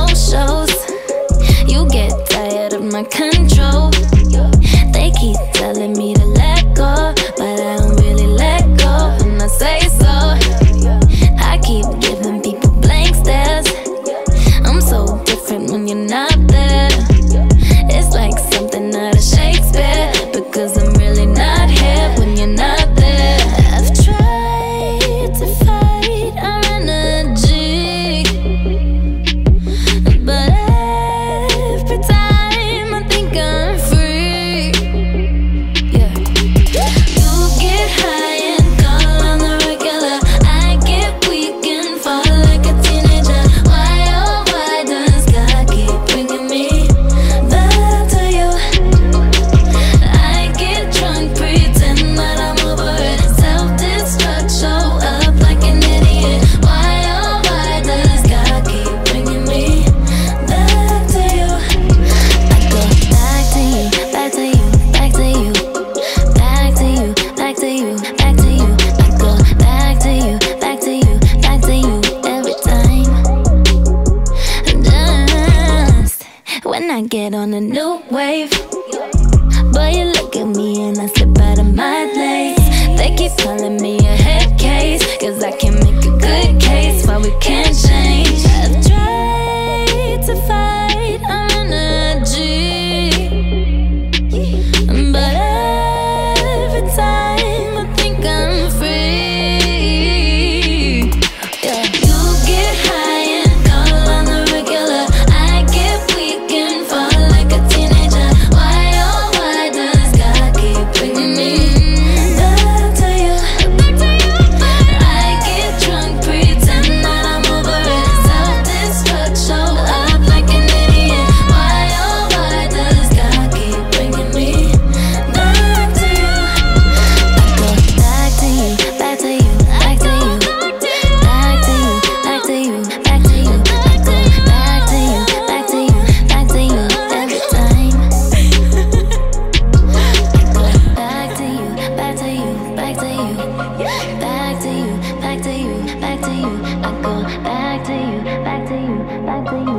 no shows. You get tired of my control. They keep telling me to let go, but I don't really let go when I say so. I keep giving people blank stares. I'm so different when you're not there. It's like something out of Shakespeare, because I'm really not here when you're not there. I've tried to fight our energy, but every time I think I'm free. Yeah. You get high and call on the regular. I get weak and fall like a teenager. Why, oh why does God keep bringing me back to you? I get drunk, pretend that I'm over it. Self-destruct, show up like an idiot. Why, oh why does God keep bringing me back to you? I go back to you, back to you, back to you, back to you, back to you, back to you. I go back to you, back to you, back to you every time. Just when I get on a new wave, boy, you look at me and I slip out of my legs. They keep calling me a head case, cause I can make a good case why we can't change. I've tried to fight our energy, but every time I think I'm free. Yeah. You get high and call on the regular. I get weak and fall like a teenager. Why, oh why does God keep bringing me back to you? I get drunk, pretend that I'm over it. Self-destruct, show up like an idiot. Why, oh why does God keep bringing me back to you? I go back to you, back to you, back to you, back to you, back to you, back to you. I go back to you, back to you, back to you every time. I go back to you, back to you, back to you, back to you, back to you, back to you. I go back to you, back to you, back to you.